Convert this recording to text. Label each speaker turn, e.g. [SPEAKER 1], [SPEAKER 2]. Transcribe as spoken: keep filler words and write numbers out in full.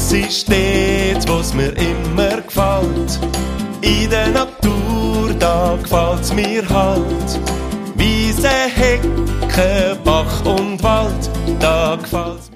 [SPEAKER 1] das ist dort, wo's mir immer gefällt. In der Natur, da gefällt's mir halt. Wiese, Hecke, Bach und Wald, da gefällt's